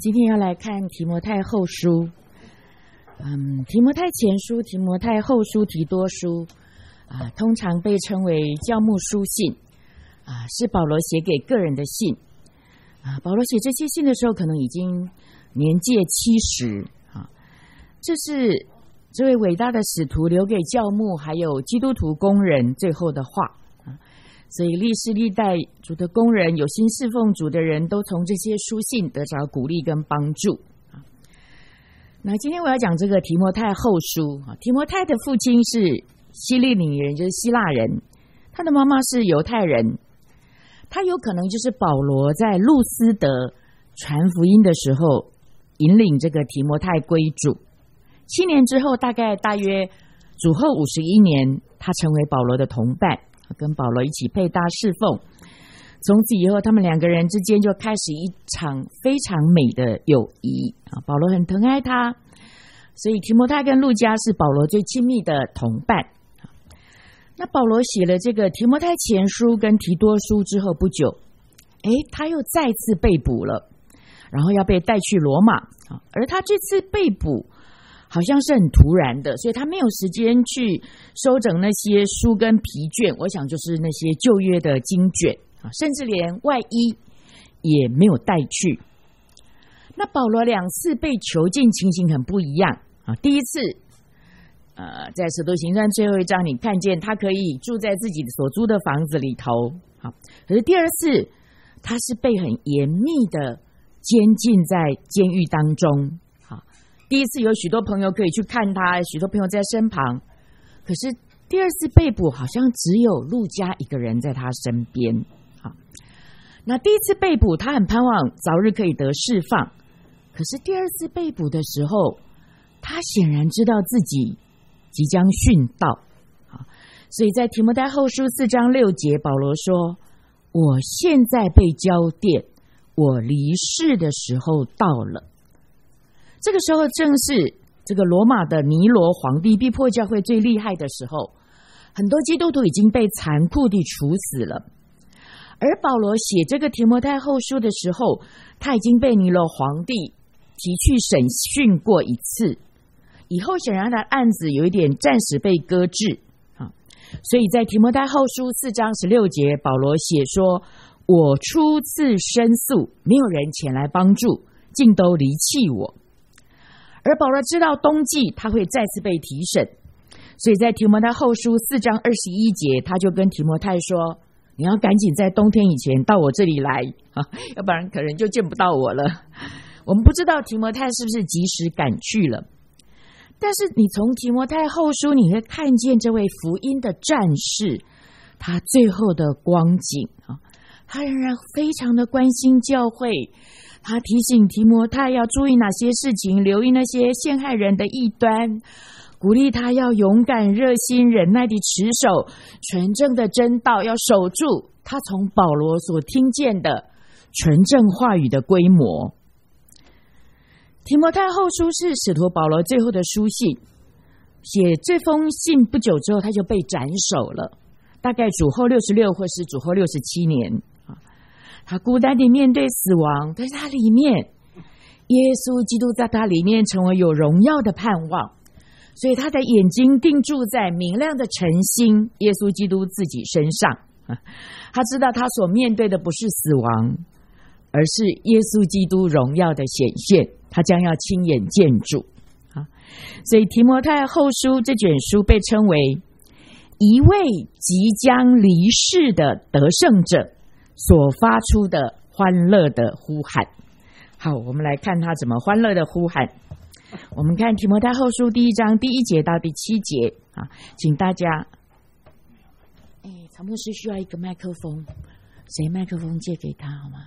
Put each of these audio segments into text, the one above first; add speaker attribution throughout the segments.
Speaker 1: 今天要来看提摩太后书，提摩太前书、提摩太后书、提多书通常被称为教牧书信是保罗写给个人的信保罗写这些信的时候，可能已经年届70这是这位伟大的使徒留给教牧还有基督徒工人最后的话所以历世历代主的工人，有心侍奉主的人都从这些书信得着鼓励跟帮助那今天我要讲这个提摩太后书提摩太的父亲是希利尼人，就是希腊人，他的妈妈是犹太人，他有可能就是保罗在路斯德传福音的时候引领这个提摩太归主，7年之后大约主后51年，他成为保罗的同伴，跟保罗一起配搭侍奉，从此以后他们两个人之间就开始一场非常美的友谊保罗很疼爱他，所以提摩太跟路加是保罗最亲密的同伴。那保罗写了这个提摩太前书跟提多书之后不久他又再次被捕了，然后要被带去罗马而他这次被捕好像是很突然的，所以他没有时间去收整那些书跟皮卷，我想就是那些旧约的经卷甚至连外衣也没有带去。那保罗2次被囚禁情形很不一样第一次在使徒行传最后一章你看见他可以住在自己所租的房子里头可是第2次他是被很严密的监禁在监狱当中第一次有许多朋友可以去看他，许多朋友在身旁，可是第2次被捕好像只有路加一个人在他身边那第1次被捕他很盼望早日可以得释放，可是第2次被捕的时候他显然知道自己即将殉道所以在提摩太后书4章6节保罗说，我现在被交奠，我离世的时候到了。这个时候正是这个罗马的尼罗皇帝逼迫教会最厉害的时候，很多基督徒已经被残酷地处死了，而保罗写这个提摩太后书的时候，他已经被尼罗皇帝提去审讯过一次，以后显然他的案子有一点暂时被搁置所以在提摩太后书4章16节保罗写说，我初次申诉，没有人前来帮助，竟都离弃我。而保罗知道冬季他会再次被提审，所以在提摩太后书4章21节他就跟提摩太说，你要赶紧在冬天以前到我这里来要不然可能就见不到我了。我们不知道提摩太是不是及时赶去了，但是你从提摩太后书你会看见这位福音的战士他最后的光景他仍然非常的关心教会，他提醒提摩太要注意哪些事情，留意那些陷害人的异端，鼓励他要勇敢热心忍耐地持守纯正的真道，要守住他从保罗所听见的纯正话语的规模。提摩太后书是使徒保罗最后的书信，写这封信不久之后他就被斩首了，大概主后66或是主后67年他孤单地面对死亡，但是他里面耶稣基督在他里面成为有荣耀的盼望，所以他的眼睛定住在明亮的晨星耶稣基督自己身上他知道他所面对的不是死亡，而是耶稣基督荣耀的显现，他将要亲眼见主所以提摩太后书这卷书被称为一位即将离世的得胜者所发出的欢乐的呼喊。好，我们来看他怎么欢乐的呼喊。我们看提摩太后书第1章第1节到第7节请大家曹牧师需要一个麦克风，谁麦克风借给他好吗？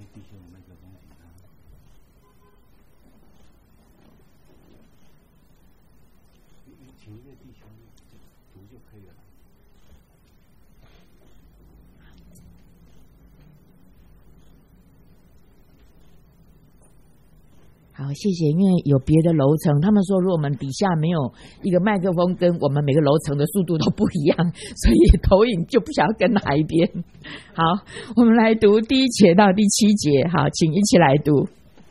Speaker 1: 好，谢谢。因为有别的楼层，他们说如果我们底下没有一个麦克风，跟我们每个楼层的速度都不一样，所以投影就不晓得跟哪一边。好，我们来读第1节到第7节。好，请一起来读。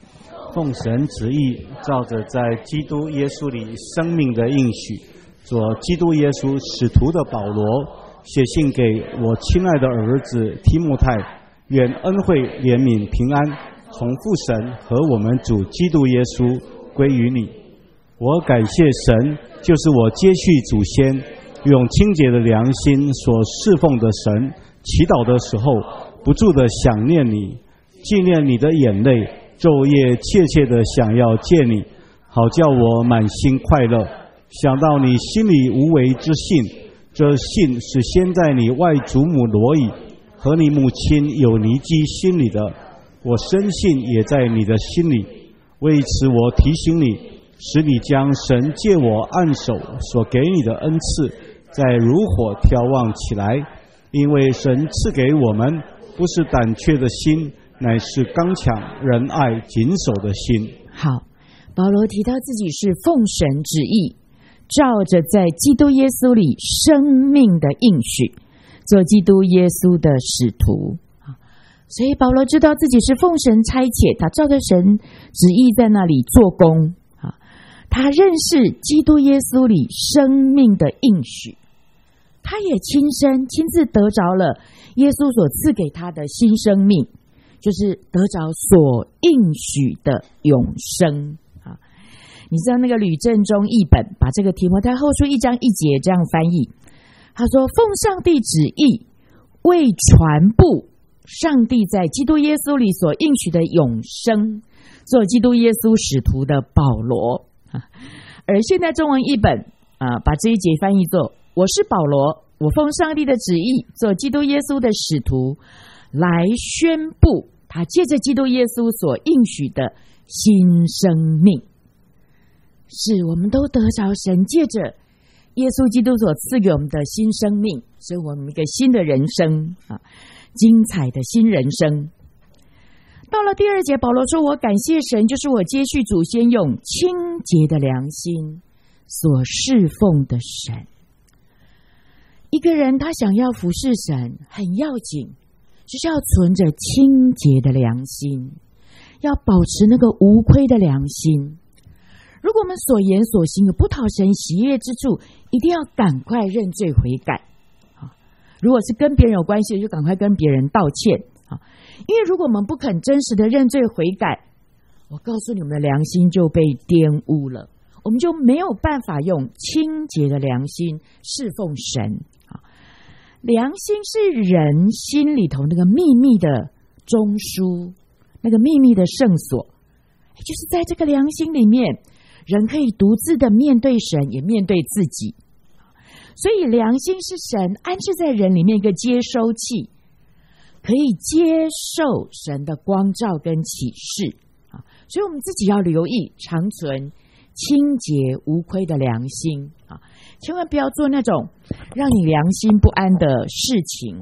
Speaker 2: 奉神旨意，照着在基督耶稣里生命的应许，做基督耶稣使徒的保罗，写信给我亲爱的儿子提摩太，愿恩惠、怜悯、平安从父神和我们主基督耶稣归于你。我感谢神，就是我接续祖先，用清洁的良心所侍奉的神，祈祷的时候不住地想念你，纪念你的眼泪，昼夜切切地想要见你，好叫我满心快乐。想到你心里无为之信，这信是先在你外祖母罗以和你母亲有尼基心里的，我深信也在你的心里。为此我提醒你，使你将神借我按手所给你的恩赐再如火眺望起来，因为神赐给我们不是胆怯的心，乃是刚强、仁爱、谨守的心。
Speaker 1: 好，保罗提到自己是奉神旨意，照着在基督耶稣里生命的应许，做基督耶稣的使徒。所以保罗知道自己是奉神差遣，他照着神旨意在那里做工。他认识基督耶稣里生命的应许，他也亲自得着了耶稣所赐给他的新生命，就是得着所应许的永生。你知道那个吕正中译本把这个提摩太后书1章1节这样翻译，他说，奉上帝旨意为传布上帝在基督耶稣里所应许的永生，做基督耶稣使徒的保罗。而现在中文译本把这一节翻译作，我是保罗，我奉上帝的旨意做基督耶稣的使徒，来宣布他借着基督耶稣所应许的新生命。是我们都得着神借着耶稣基督所赐给我们的新生命，所以我们一个新的人生精彩的新人生。到了第2节，保罗说，我感谢神，就是我接续祖先用清洁的良心所侍奉的神。一个人他想要服侍神很要紧，就是要存着清洁的良心，要保持那个无亏的良心。如果我们所言所行有不讨神喜悦之处，一定要赶快认罪悔改。如果是跟别人有关系，就赶快跟别人道歉。因为如果我们不肯真实的认罪悔改，我告诉你们的良心就被玷污了，我们就没有办法用清洁的良心侍奉神。良心是人心里头那个秘密的中枢，那个秘密的圣所，就是在这个良心里面，人可以独自的面对神，也面对自己。所以良心是神安置在人里面一个接收器，可以接受神的光照跟启示。所以我们自己要留意常存清洁无亏的良心，千万不要做那种让你良心不安的事情。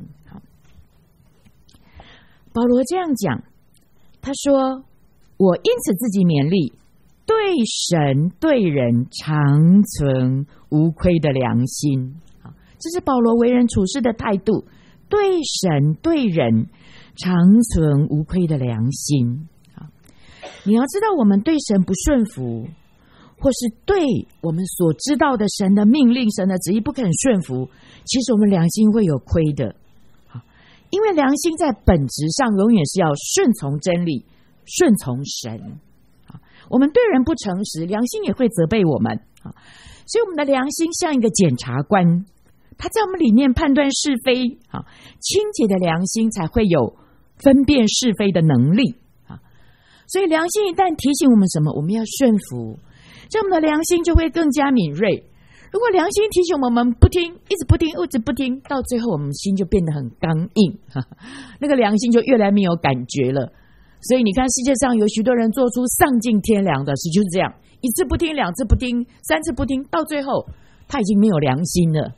Speaker 1: 保罗这样讲，他说，我因此自己勉励，对神对人常存无亏的良心。这是保罗为人处事的态度，对神对人常存无亏的良心。你要知道，我们对神不顺服，或是对我们所知道的神的命令、神的旨意不肯顺服，其实我们良心会有亏的。因为良心在本质上永远是要顺从真理，顺从神。我们对人不诚实，良心也会责备我们。所以我们的良心像一个检察官，他在我们里面判断是非。清洁的良心才会有分辨是非的能力。所以良心一旦提醒我们什么，我们要顺服，这样我们的良心就会更加敏锐。如果良心提醒我们不听，一直不听，一直不听，到最后我们心就变得很刚硬，那个良心就越来没有感觉了。所以你看，世界上有许多人做出丧尽天良的事，就是这样，一次不听，两次不听，三次不听，到最后他已经没有良心了。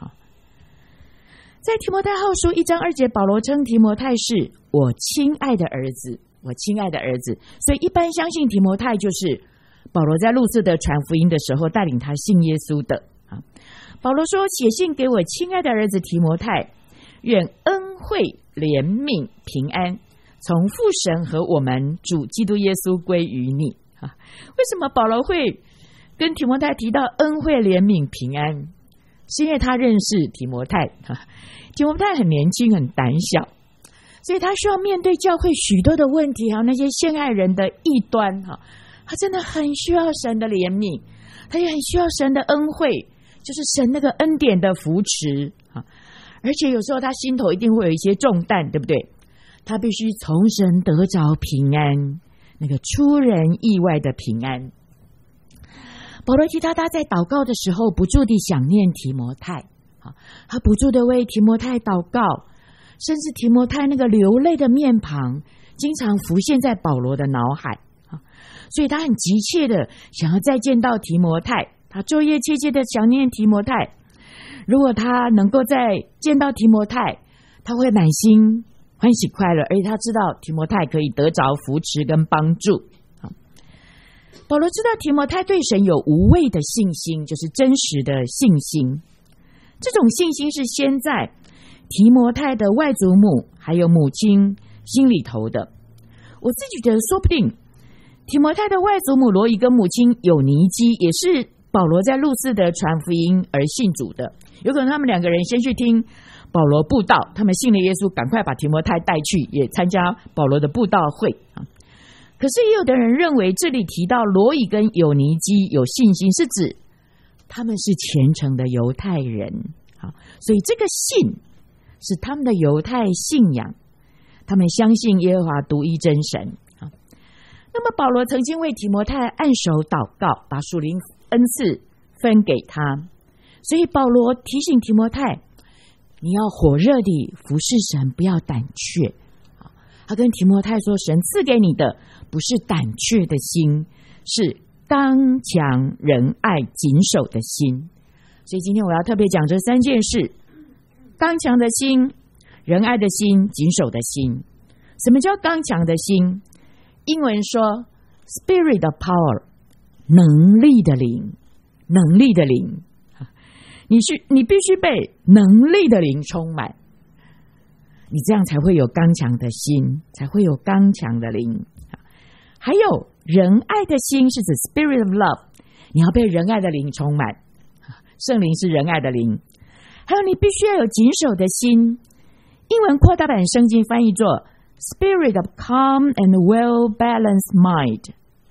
Speaker 1: 在提摩太后书1章2节，保罗称提摩太是我亲爱的儿子，我亲爱的儿子。所以一般相信提摩太就是保罗在路斯德传福音的时候带领他信耶稣的。保罗说，写信给我亲爱的儿子提摩太，愿恩惠、怜悯、平安从父神和我们主基督耶稣归于你。为什么保罗会跟提摩太提到恩惠、怜悯、平安？是因为他认识提摩太，提摩太很年轻很胆小，所以他需要面对教会许多的问题，还有那些陷害人的异端，他真的很需要神的怜悯，他也很需要神的恩惠，就是神那个恩典的扶持，而且有时候他心头一定会有一些重担，对不对？他必须从神得着平安，那个出人意外的平安。保罗提到他在祷告的时候不住地想念提摩太，他不住地为提摩太祷告，甚至提摩太那个流泪的面庞经常浮现在保罗的脑海，所以他很急切的想要再见到提摩太，他昼夜切切的想念提摩太。如果他能够再见到提摩太，他会满心欢喜快乐，而且他知道提摩太可以得着扶持跟帮助。保罗知道提摩太对神有无畏的信心，就是真实的信心。这种信心是先在提摩太的外祖母还有母亲心里头的。我自己觉得说不定提摩太的外祖母罗以跟母亲有尼基也是保罗在路斯德传福音而信主的，有可能他们两个人先去听保罗布道，他们信了耶稣，赶快把提摩太带去也参加保罗的布道会。可是也有的人认为这里提到罗以跟有尼基有信心是指他们是虔诚的犹太人，所以这个信是他们的犹太信仰，他们相信耶和华独一真神。那么保罗曾经为提摩太按手祷告，把属灵恩赐分给他，所以保罗提醒提摩太，你要火热地服侍神，不要胆怯。他跟提摩太说，神赐给你的不是胆怯的心，是刚强仁爱谨守的心。所以今天我要特别讲这三件事：刚强的心、仁爱的心、谨守的心。什么叫刚强的心？英文说 Spirit of Power， 能力的灵，能力的灵。你必须被能力的灵充满，你这样才会有刚强的心，才会有刚强的灵。还有仁爱的心是指 Spirit of Love， 你要被仁爱的灵充满，圣灵是仁爱的灵。还有你必须要有谨守的心，英文扩大版圣经翻译作 Spirit of Calm and Well-Balanced Mind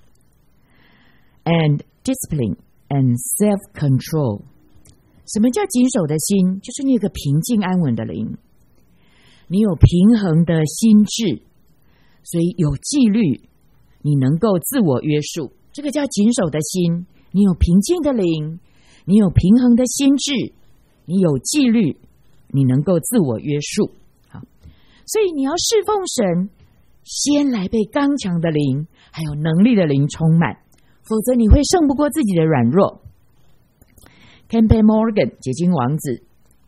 Speaker 1: and Discipline and Self-Control。 什么叫谨守的心？就是你有个平静安稳的灵，你有平衡的心智，所以有纪律，你能够自我约束，这个叫谨守的心。你有平静的灵，你有平衡的心智，你有纪律，你能够自我约束。好，所以你要侍奉神，先来被刚强的灵还有能力的灵充满，否则你会胜不过自己的软弱。 Campbell Morgan 解经王子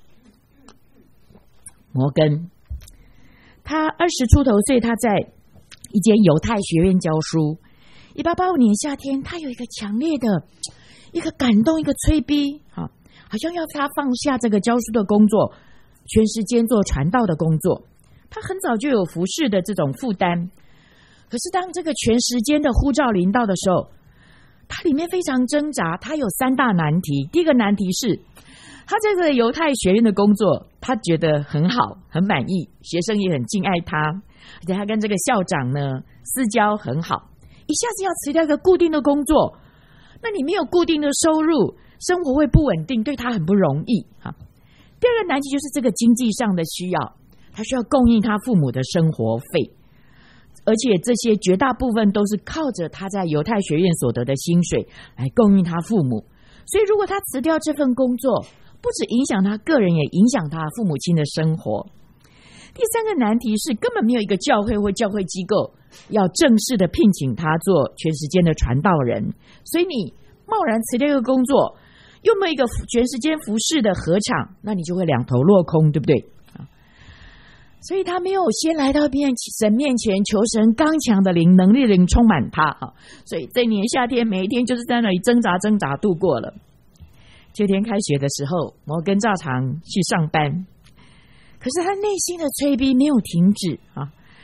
Speaker 1: 摩根，他20出头岁，他在一间犹太学院教书。1885年夏天，他有一个强烈的一个感动，一个催逼，好像要他放下这个教书的工作，全时间做传道的工作。他很早就有服侍的这种负担，可是当这个全时间的呼召临到的时候，他里面非常挣扎。他有3大难题。第一个难题是，他这个犹太学院的工作，他觉得很好，很满意，学生也很敬爱他，而且他跟这个校长呢私交很好。一下子要辞掉一个固定的工作，那你没有固定的收入，生活会不稳定，对他很不容易。第二个难题就是这个经济上的需要，他需要供应他父母的生活费，而且这些绝大部分都是靠着他在犹太学院所得的薪水来供应他父母。所以如果他辞掉这份工作，不只影响他个人，也影响他父母亲的生活。第三个难题是，根本没有一个教会或教会机构要正式的聘请他做全时间的传道人，所以你贸然辞掉一个工作，又没有一个全时间服侍的合场，那你就会两头落空，对不对？所以他没有先来到神面前求神刚强的灵、能力的灵充满他。所以这年夏天每一天就是在那里挣扎度过了。秋天开学的时候，摩根照常去上班，可是他内心的催逼没有停止。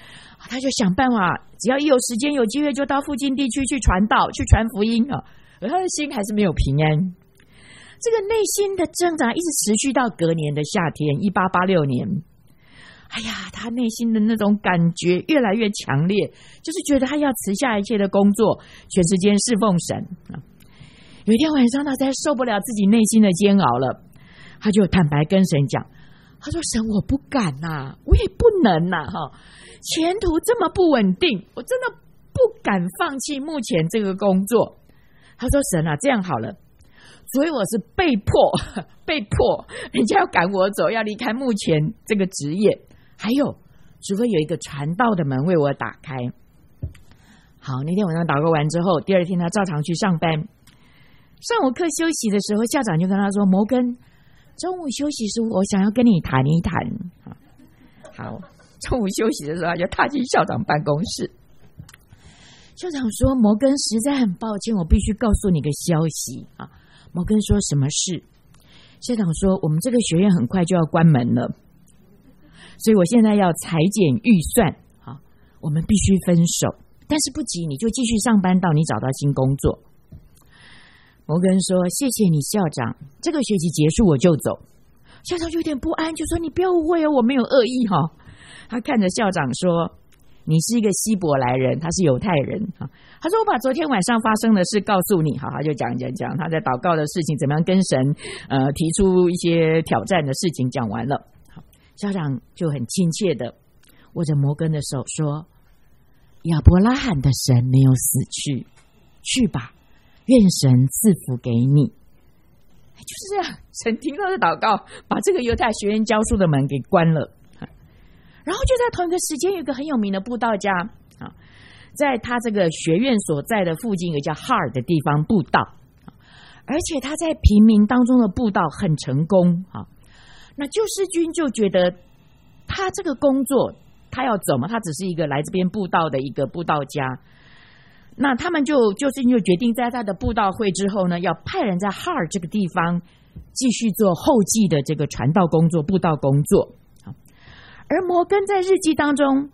Speaker 1: 他就想办法，只要一有时间有机会就到附近地区去传道去传福音啊，而他的心还是没有平安。这个内心的挣扎一直持续到隔年的夏天1886年。哎呀，他内心的那种感觉越来越强烈，就是觉得他要辞下一切的工作，全时间侍奉神啊。有一天晚上，他实在受不了自己内心的煎熬了，他就坦白跟神讲，他说：“神，我不敢呐，我也不能呐，前途这么不稳定，我真的不敢放弃目前这个工作。”他说：“神啊，这样好了，所以我是被迫，人家要赶我走，要离开目前这个职业。还有，除非有一个传道的门为我打开。”好，那天晚上祷告完之后，第二天他照常去上班。上午课休息的时候，校长就跟他说：“摩根，中午休息时我想要跟你谈一谈。”好，中午休息的时候，他就踏进校长办公室。校长说：“摩根，实在很抱歉，我必须告诉你个消息啊。”摩根说：“什么事？”校长说：“我们这个学院很快就要关门了，所以我现在要裁减预算啊，我们必须分手。但是不急，你就继续上班到你找到新工作。”摩根说：“谢谢你，校长，这个学期结束我就走。”校长就有点不安，就说：“你不要误会哦，我没有恶意哈。”他看着校长说：“你是一个希伯来人，他是犹太人。”他说：“我把昨天晚上发生的事告诉你。”好，他就讲他在祷告的事情，怎么样跟神提出一些挑战的事情，讲完了。好，校长就很亲切的握着摩根的手说：“亚伯拉罕的神没有死去，去吧，愿神赐福给你。”就是这样，神听到的祷告，把这个犹太学院教书的门给关了。然后就在同一个时间，有一个很有名的布道家啊，在他这个学院所在的附近有一个叫哈尔的地方布道，而且他在平民当中的布道很成功啊。那救世军就觉得他这个工作他要走嘛，他只是一个来这边布道的一个布道家。那他们就是决定在他的布道会之后呢，要派人在哈尔这个地方继续做后继的这个传道工作、布道工作。而摩根在日记当中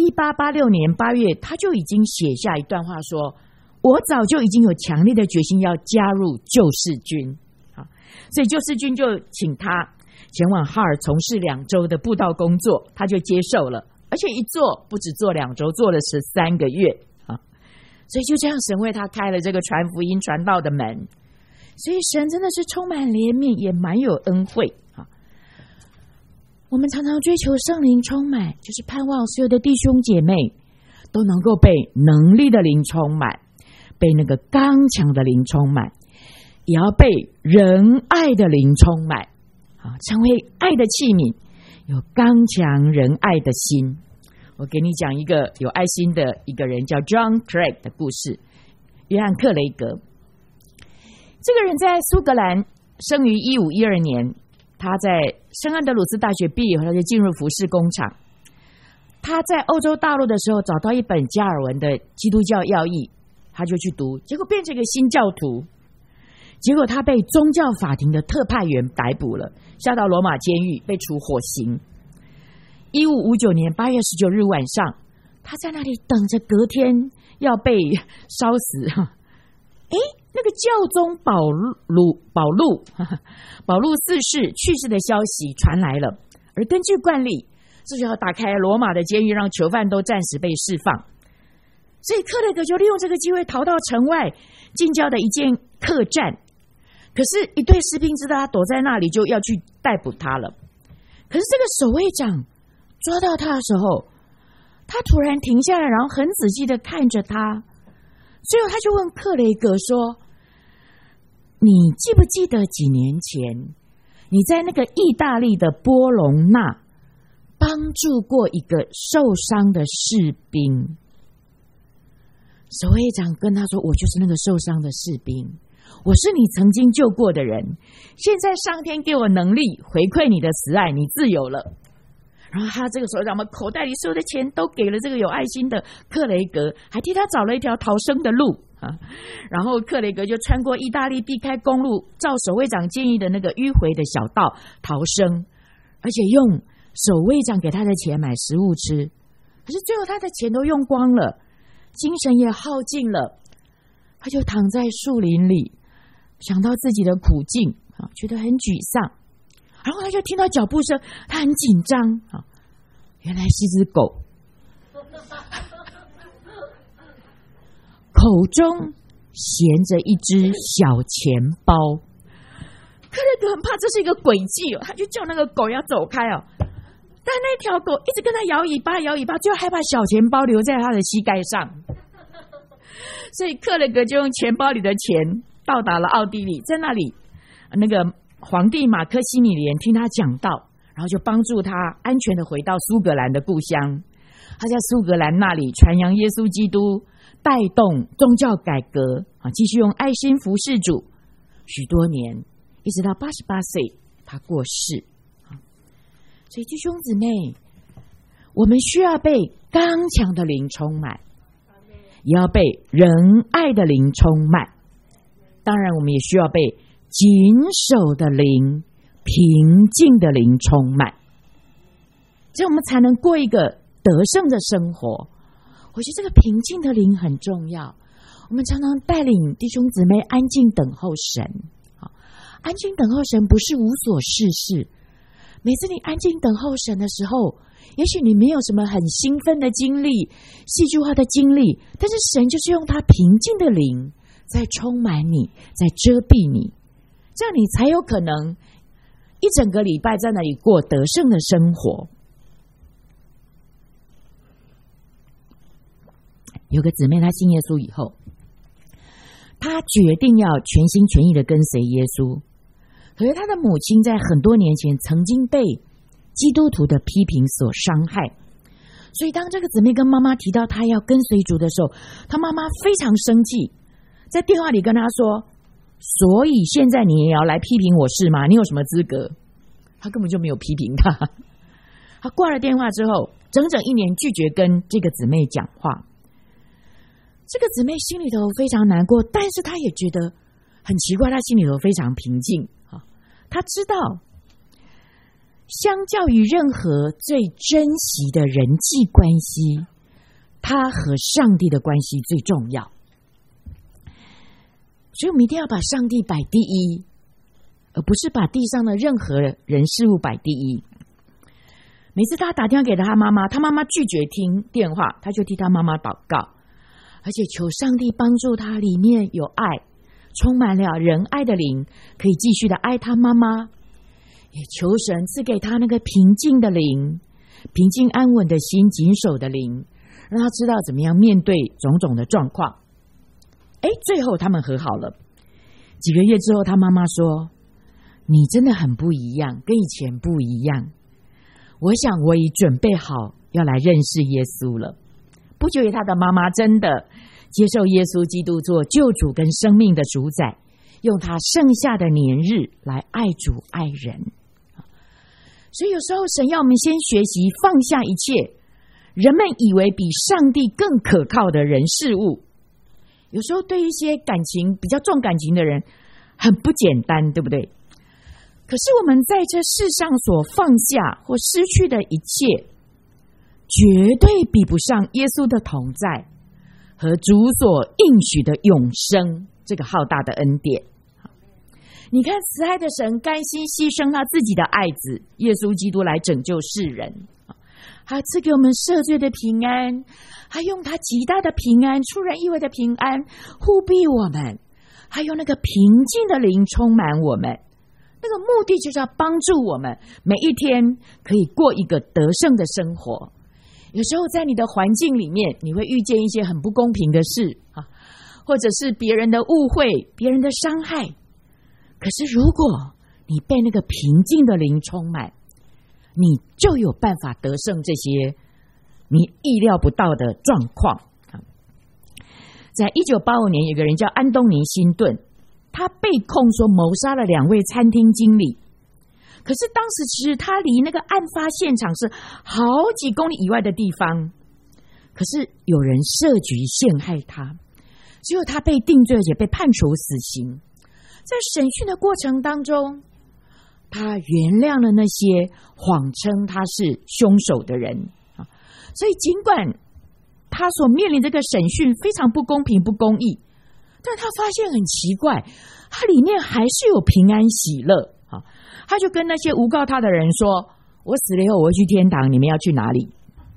Speaker 1: 1886年8月，他就已经写下一段话说：“我早就已经有强烈的决心要加入救世军。”所以救世军就请他前往哈尔从事2周的布道工作，他就接受了，而且一做不止做2周，做了13个月。所以就这样，神为他开了这个传福音传道的门。所以神真的是充满怜悯，也蛮有恩惠。我们常常追求圣灵充满，就是盼望所有的弟兄姐妹都能够被能力的灵充满，被那个刚强的灵充满，也要被仁爱的灵充满，成为爱的器皿，有刚强仁爱的心。我给你讲一个有爱心的一个人，叫 John Craig 的故事。约翰克雷格这个人在苏格兰生于1512年，他在圣安德鲁斯大学毕业后，他就进入服饰工厂。他在欧洲大陆的时候找到一本加尔文的基督教要义，他就去读，结果变成一个新教徒。结果他被宗教法庭的特派员逮捕了，下到罗马监狱，被处火刑。1559年8月19日晚上，他在那里等着隔天要被烧死。那个教宗保禄四世去世的消息传来了，而根据惯例，这就要打开罗马的监狱，让囚犯都暂时被释放。所以克雷格就利用这个机会逃到城外近郊的一间客栈，可是一队士兵知道他躲在那里，就要去逮捕他了。可是这个守卫长抓到他的时候，他突然停下来，然后很仔细的看着他。最后他就问克雷格说：“你记不记得几年前你在那个意大利的波隆纳帮助过一个受伤的士兵？”守卫长跟他说：“我就是那个受伤的士兵，我是你曾经救过的人，现在上天给我能力回馈你的慈爱，你自由了。”然后他这个守卫长把口袋里所有的钱都给了这个有爱心的克雷格，还替他找了一条逃生的路。然后克雷格就穿过意大利，避开公路，照守卫长建议的那个迂回的小道逃生，而且用守卫长给他的钱买食物吃。 可是最后他的钱都用光了，精神也耗尽了，他就躺在树林里，想到自己的苦境觉得很沮丧。然后他就听到脚步声，他很紧张原来是只狗，口中衔着一只小钱包。克勒格很怕这是一个诡计他就叫那个狗要走开但那条狗一直跟他摇尾巴，就害怕小钱包留在他的膝盖上，所以克勒格就用钱包里的钱到达了奥地利，在那里那个皇帝马克西米连听他讲道，然后就帮助他安全的回到苏格兰的故乡。他在苏格兰那里传扬耶稣基督，带动宗教改革继续用爱心服侍主许多年，一直到88岁他过世。所以弟兄姊妹，我们需要被刚强的灵充满，也要被仁爱的灵充满，当然我们也需要被谨守的灵、平静的灵充满，这样我们才能过一个得胜的生活。我觉得这个平静的灵很重要，我们常常带领弟兄姊妹安静等候神。安静等候神不是无所事事，每次你安静等候神的时候，也许你没有什么很兴奋的经历、戏剧化的经历，但是神就是用他平静的灵在充满你，在遮蔽你，这样你才有可能一整个礼拜在那里过得胜的生活。有个姊妹她信耶稣以后，她决定要全心全意的跟随耶稣，可是她的母亲在很多年前曾经被基督徒的批评所伤害，所以当这个姊妹跟妈妈提到她要跟随主的时候，她妈妈非常生气，在电话里跟她说，所以现在你也要来批评我是吗？你有什么资格？她根本就没有批评她。她挂了电话之后，整整1年拒绝跟这个姊妹讲话。这个姊妹心里头非常难过，但是她也觉得很奇怪，她心里头非常平静。她知道相较于任何最珍惜的人际关系，她和上帝的关系最重要，所以我们一定要把上帝摆第一，而不是把地上的任何人事物摆第一。每次她打电话给她妈妈，她妈妈拒绝听电话，她就替她妈妈祷告，而且求上帝帮助她里面有爱，充满了仁爱的灵，可以继续的爱她妈妈，也求神赐给她那个平静的灵，平静安稳的心，谨守的灵，让她知道怎么样面对种种的状况。最后他们和好了。几个月之后，她妈妈说，你真的很不一样，跟以前不一样，我想我已准备好要来认识耶稣了。不久以后，他的妈妈真的接受耶稣基督做救主跟生命的主宰，用他剩下的年日来爱主爱人。所以有时候神要我们先学习放下一切人们以为比上帝更可靠的人事物。有时候对一些感情比较重感情的人很不简单，对不对？可是我们在这世上所放下或失去的一切，绝对比不上耶稣的同在和主所应许的永生这个浩大的恩典。你看，慈爱的神甘心牺牲他自己的爱子耶稣基督来拯救世人，他赐给我们赦罪的平安，还用他极大的平安，出人意外的平安护庇我们，还用那个平静的灵充满我们。那个目的就是要帮助我们每一天可以过一个得胜的生活。有时候在你的环境里面，你会遇见一些很不公平的事，或者是别人的误会，别人的伤害。可是如果你被那个平静的灵充满，你就有办法得胜这些你意料不到的状况。在1985年，有个人叫安东尼·辛顿，他被控说谋杀了2位餐厅经理。可是当时其实他离那个案发现场是好几公里以外的地方，可是有人设局陷害他，只有他被定罪，而且被判处死刑。在审讯的过程当中，他原谅了那些谎称他是凶手的人， 所以尽管他所面临这个审讯非常不公平不公义，但他发现很奇怪，他里面还是有平安喜乐。他就跟那些诬告他的人说，我死了以后我会去天堂，你们要去哪里？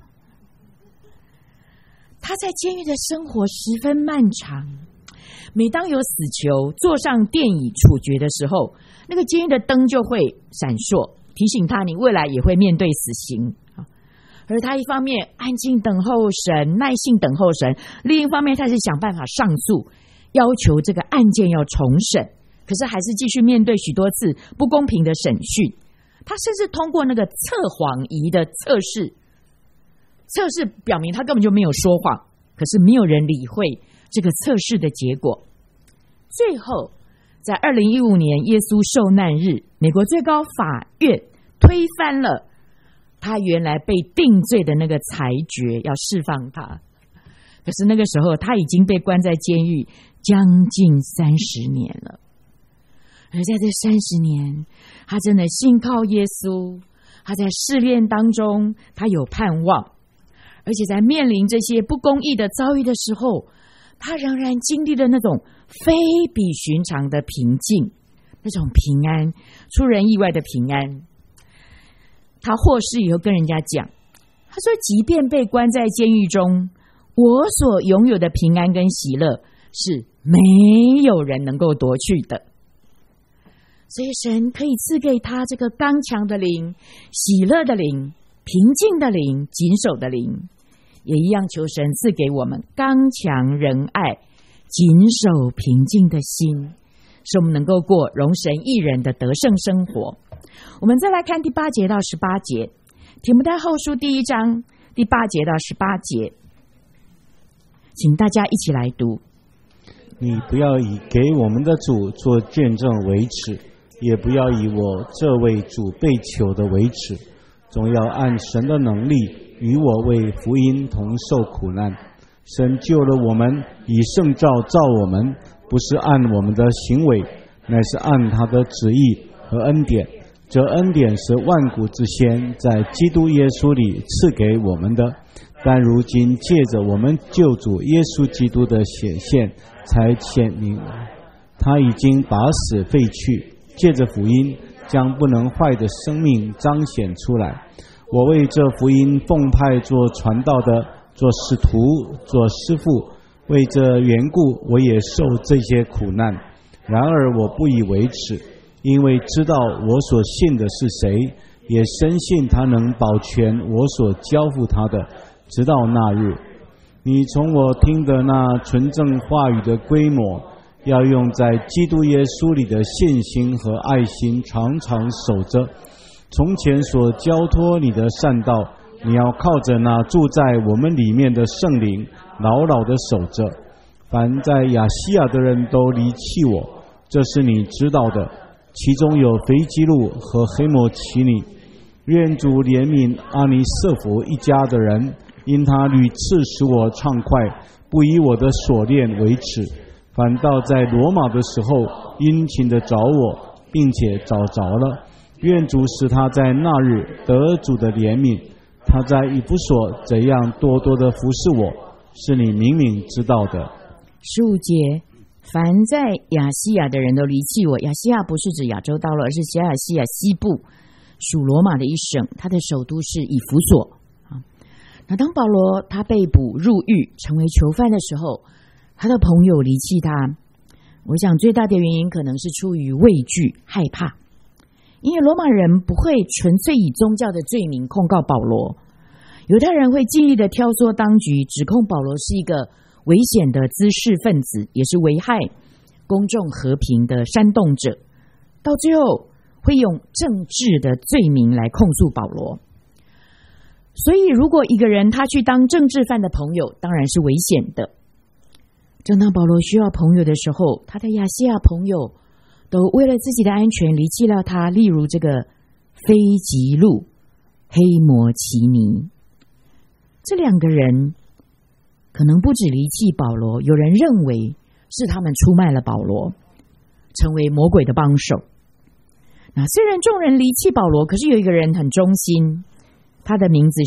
Speaker 1: 他在监狱的生活十分漫长，每当有死囚坐上电椅处决的时候，那个监狱的灯就会闪烁，提醒他你未来也会面对死刑。而他一方面安静等候神，耐心等候神，另一方面他是想办法上诉，要求这个案件要重审，可是还是继续面对许多次不公平的审讯。他甚至通过那个测谎仪的测试表明他根本就没有说谎，可是没有人理会这个测试的结果。最后在2015年耶稣受难日，美国最高法院推翻了他原来被定罪的那个裁决，要释放他。可是那个时候他已经被关在监狱将近30年了，而在这30年他真的信靠耶稣，他在试炼当中他有盼望，而且在面临这些不公义的遭遇的时候，他仍然经历了那种非比寻常的平静，那种平安，出人意外的平安。他获释以后跟人家讲，他说即便被关在监狱中，我所拥有的平安跟喜乐是没有人能够夺去的。所以神可以赐给他这个刚强的灵、喜乐的灵、平静的灵、谨守的灵，也一样求神赐给我们刚强仁爱、谨守平静的心，使我们能够过荣神益人的得胜生活。我们再来看第8节到18节，提摩太后书第1章第8节到18节，请大家一起来读。
Speaker 2: 你不要以给我们的主做见证为耻，也不要以我这位主被囚的为耻，总要按神的能力与我为福音同受苦难。神救了我们，以圣召造我们，不是按我们的行为，乃是按他的旨意和恩典。这恩典是万古之先在基督耶稣里赐给我们的，但如今借着我们救主耶稣基督的显现才显明。他已经把死废去，借着福音将不能坏的生命彰显出来。我为这福音奉派做传道的，做使徒，做师傅，为这缘故我也受这些苦难。然而我不以为耻，因为知道我所信的是谁，也深信他能保全我所交付他的，直到那日。你从我听的那纯正话语的规模，要用在基督耶稣里的信心和爱心常常守着。从前所交托你的善道，你要靠着那住在我们里面的圣灵牢牢地守着。凡在亚细亚的人都离弃我，这是你知道的，其中有腓基路和黑摩奇尼。愿主怜悯阿尼瑟弗一家的人，因他屡次使我畅快，不以我的所恋为耻，反倒在罗马的时候殷勤地找我，并且找着了。愿主使他在那日得主的怜悯。他在以弗所怎样多多的服侍我，是你明明知道的。
Speaker 1: 15节，凡在亚细亚的人都离弃我。亚细亚不是指亚洲大陆，而是小亚细亚西部属罗马的一省，它的首都是以弗所。那当保罗他被捕入狱成为囚犯的时候，他的朋友离弃他，我想最大的原因可能是出于畏惧害怕，因为罗马人不会纯粹以宗教的罪名控告保罗，犹太人会尽力的挑唆当局，指控保罗是一个危险的滋事分子，也是危害公众和平的煽动者，到最后会用政治的罪名来控诉保罗。所以如果一个人他去当政治犯的朋友，当然是危险的。正当保罗需要朋友的时候，他的亚细亚朋友都为了自己的安全离弃了他，例如这个腓基路、黑摩奇尼。这两个人可能不止离弃保罗，有人认为是他们出卖了保罗，成为魔鬼的帮手。那虽然众人离弃保罗，可是有一个人很忠心，他的名字是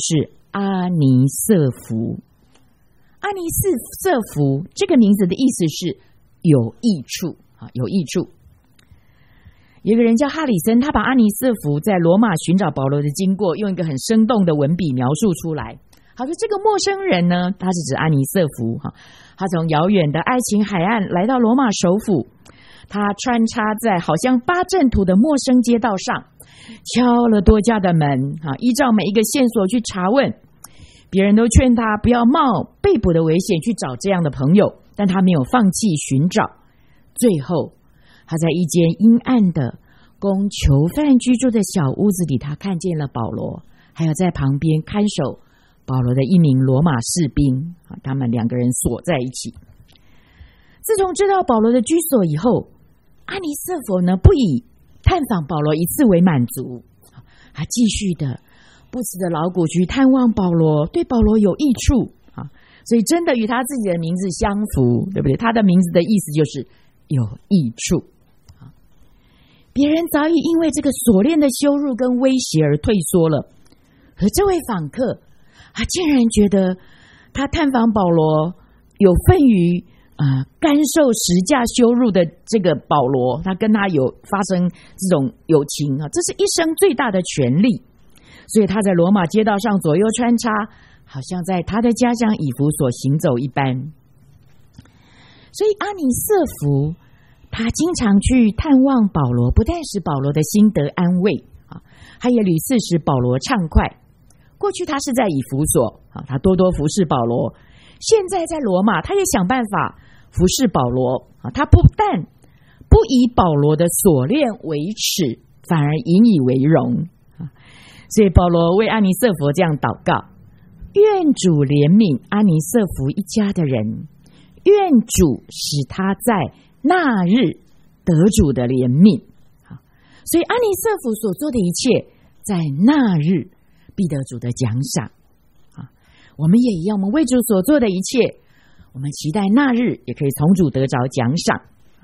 Speaker 1: 阿尼瑟弗。阿尼瑟弗这个名字的意思是有益处，有益处。有一个人叫哈里森，他把阿尼瑟弗在罗马寻找保罗的经过用一个很生动的文笔描述出来。他说这个陌生人呢，他是指阿尼瑟弗，他从遥远的爱琴海岸来到罗马首府，他穿插在好像八阵图的陌生街道上，敲了多家的门，依照每一个线索去查问。别人都劝他不要冒被捕的危险去找这样的朋友，但他没有放弃寻找。最后他在一间阴暗的供囚犯居住的小屋子里，他看见了保罗，还有在旁边看守保罗的一名罗马士兵，他们两个人锁在一起。自从知道保罗的居所以后，阿尼瑟弗呢不以探访保罗一次为满足，他继续的不辞的劳苦去探望保罗，对保罗有益处，所以真的与他自己的名字相符，对不对？他的名字的意思就是有益处。别人早已因为这个锁链的羞辱跟威胁而退缩了，可这位访客竟然觉得他探访保罗有份于甘受十架羞辱的这个保罗，他跟他有发生这种友情，这是一生最大的权利。所以他在罗马街道上左右穿插，好像在他的家乡以弗所行走一般。所以阿尼瑟弗他经常去探望保罗，不但使保罗的心得安慰，他也屡次使保罗畅快。过去他是在以弗所，他多多服侍保罗，现在在罗马他也想办法服侍保罗，他不但不以保罗的锁链为耻，反而引以为荣。所以保罗为阿尼瑟弗这样祷告，愿主怜悯阿尼瑟弗一家的人，愿主使他在那日得主的怜悯。所以阿尼瑟弗所做的一切，在那日必得主的奖赏。我们也一样，我们为主所做的一切，我们期待那日也可以从主得着奖赏。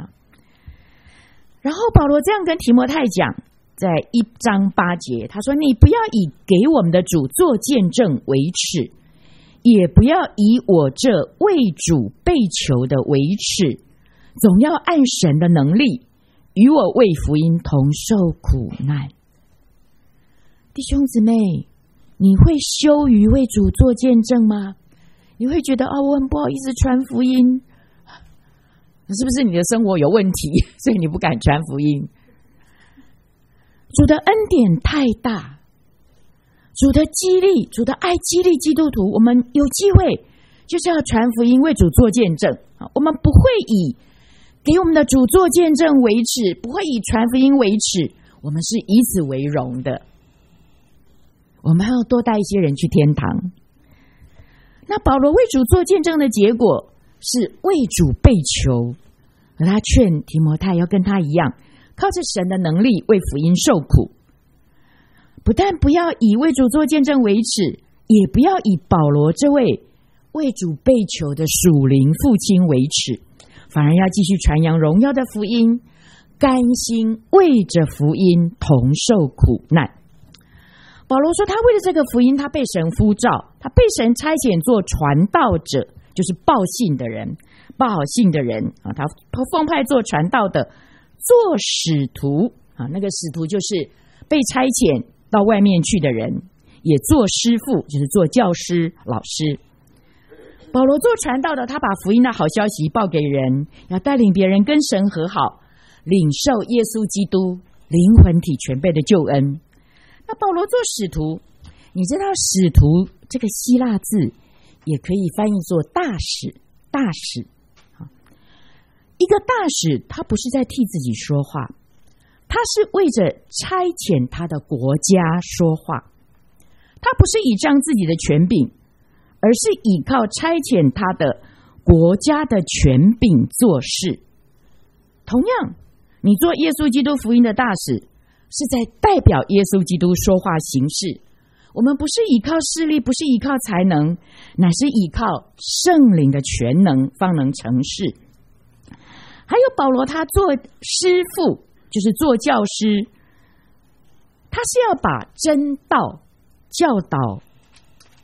Speaker 1: 然后保罗这样跟提摩太讲，在1章8节，他说：你不要以给我们的主做见证为耻，也不要以我这为主被囚的为耻，总要按神的能力与我为福音同受苦难。弟兄姊妹，你会羞于为主做见证吗？你会觉得我很不好意思传福音，是不是你的生活有问题，所以你不敢传福音？主的恩典太大，主的激励，主的爱激励基督徒，我们有机会就是要传福音，为主做见证。我们不会以给我们的主做见证为耻，不会以传福音为耻，我们是以此为荣的。我们还要多带一些人去天堂。那保罗为主做见证的结果是为主被囚，而他劝提摩太要跟他一样，靠着神的能力为福音受苦。不但不要以为主做见证为耻，也不要以保罗这位为主被囚的属灵父亲为耻，反而要继续传扬荣耀的福音，甘心为着福音同受苦难。保罗说，他为了这个福音，他被神呼召，他被神差遣做传道者，就是报信的人，报好信的人他奉派做传道的，做使徒那个使徒就是被差遣到外面去的人，也做师傅，就是做教师老师。保罗做传道的，他把福音的好消息报给人，要带领别人跟神和好，领受耶稣基督灵魂体全备的救恩。那保罗做使徒，你知道使徒这个希腊字也可以翻译作大使。大使一个大使，他不是在替自己说话，他是为着差遣他的国家说话。他不是倚仗自己的权柄，而是倚靠差遣他的国家的权柄做事。同样，你做耶稣基督福音的大使，是在代表耶稣基督说话行事。我们不是依靠势力，不是依靠才能，乃是依靠圣灵的全能方能成事。还有保罗，他做师傅，就是做教师，他是要把真道教导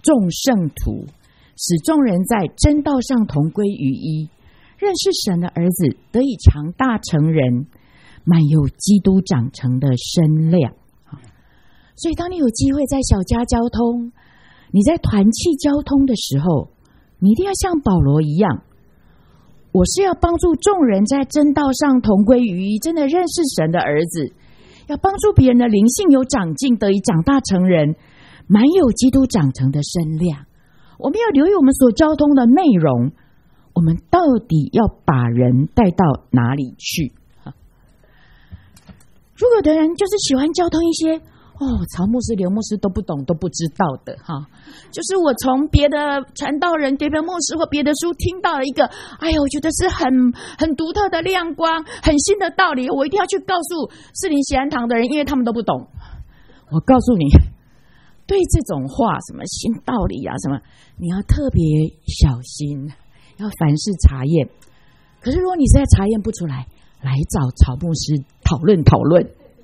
Speaker 1: 众圣徒，使众人在真道上同归于一，认识神的儿子，得以长大成人，满有基督长成的身量。所以当你有机会在小家交通，你在团契交通的时候，你一定要像保罗一样，我是要帮助众人在真道上同归于一，真的认识神的儿子，要帮助别人的灵性有长进，得以长大成人，满有基督长成的身量。我们要留意我们所交通的内容，我们到底要把人带到哪里去？如果有的人就是喜欢交通一些曹牧师、刘牧师都不懂、都不知道的就是我从别的传道人、别的牧师或别的书听到了一个，我觉得是很独特的亮光、很新的道理，我一定要去告诉士林喜安堂的人，因为他们都不懂。我告诉你，对这种话，什么新道理啊，什么，你要特别小心，要凡事查验。可是如果你实在查验不出来，来找曹牧师讨论讨论。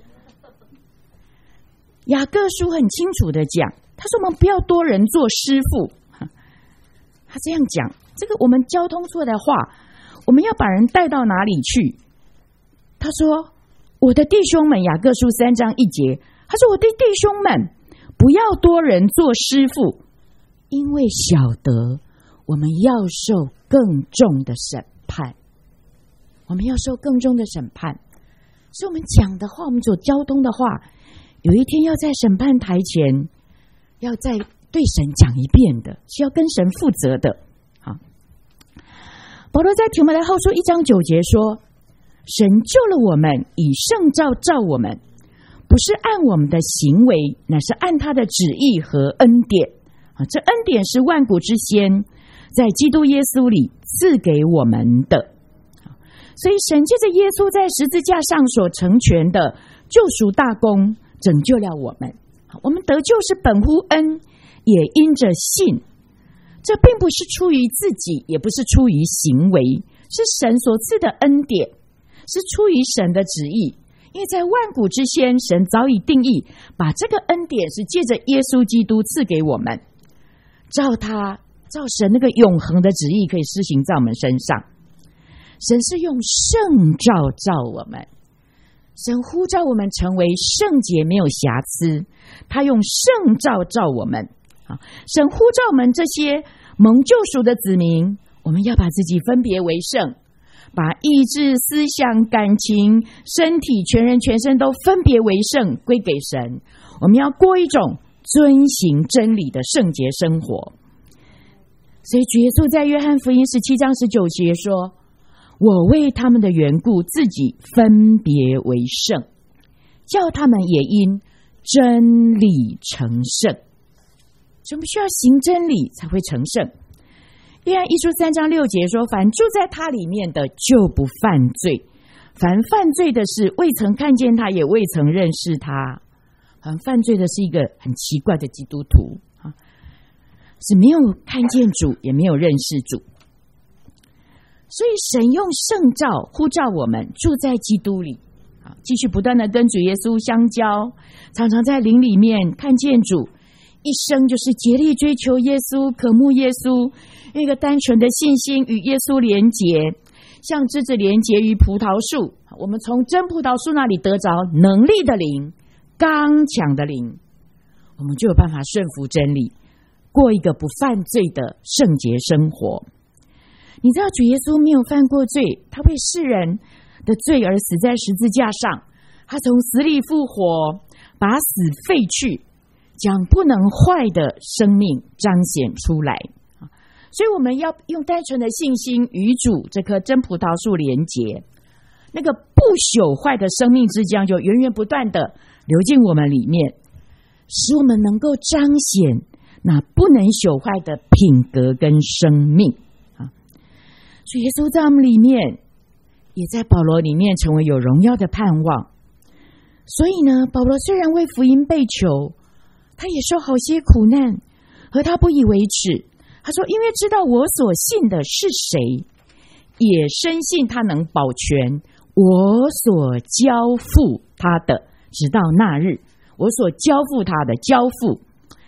Speaker 1: 雅各书很清楚的讲，他说我们不要多人做师傅，他这样讲，这个我们交通出来的话，我们要把人带到哪里去？他说我的弟兄们，雅各书3章1节，他说我的弟兄们，不要多人做师傅，因为晓得我们要受更重的审判。我们要受更重的审判，所以我们讲的话，我们所交通的话，有一天要在审判台前，要再对神讲一遍的，是要跟神负责的。好，保罗在提摩太后书1章9节说，神救了我们，以圣召召我们，不是按我们的行为，乃是按他的旨意和恩典。这恩典是万古之先在基督耶稣里赐给我们的。所以神借着耶稣在十字架上所成全的救赎大功，拯救了我们。我们得救是本乎恩，也因着信。这并不是出于自己，也不是出于行为，是神所赐的恩典，是出于神的旨意。因为在万古之先，神早已定义，把这个恩典是借着耶稣基督赐给我们，照神那个永恒的旨意可以施行在我们身上。神是用圣召召我们，神呼召我们成为圣洁没有瑕疵，他用圣召召我们。神呼召我们这些蒙救赎的子民，我们要把自己分别为圣，把意志、思想、感情、身体、全人全身都分别为圣，归给神。我们要过一种遵行真理的圣洁生活。所以主耶稣在约翰福音17章19节说，我为他们的缘故自己分别为圣，叫他们也因真理成圣。所以我们需要行真理才会成圣。约翰1书3章6节说，凡住在他里面的就不犯罪，凡犯罪的是未曾看见他，也未曾认识他。凡犯罪的是一个很奇怪的基督徒，是没有看见主，也没有认识主。所以神用圣召呼召我们住在基督里，继续不断的跟主耶稣相交，常常在灵里面看见主，一生就是竭力追求耶稣，渴慕耶稣，用一个单纯的信心与耶稣连结，像枝子连结于葡萄树。我们从真葡萄树那里得着能力的灵，刚强的灵，我们就有办法顺服真理，过一个不犯罪的圣洁生活。你知道主耶稣没有犯过罪，他为世人的罪而死在十字架上，他从死里复活，把死废去，将不能坏的生命彰显出来。所以我们要用单纯的信心与主这棵真葡萄树连结，那个不朽坏的生命之江就源源不断的流进我们里面，使我们能够彰显那不能朽坏的品格跟生命。所以耶稣在我们里面，也在保罗里面成为有荣耀的盼望。所以呢，保罗虽然为福音被囚，他也受好些苦难，和他不以为耻。他说，因为知道我所信的是谁，也深信他能保全我所交付他的，直到那日。我所交付他的交付，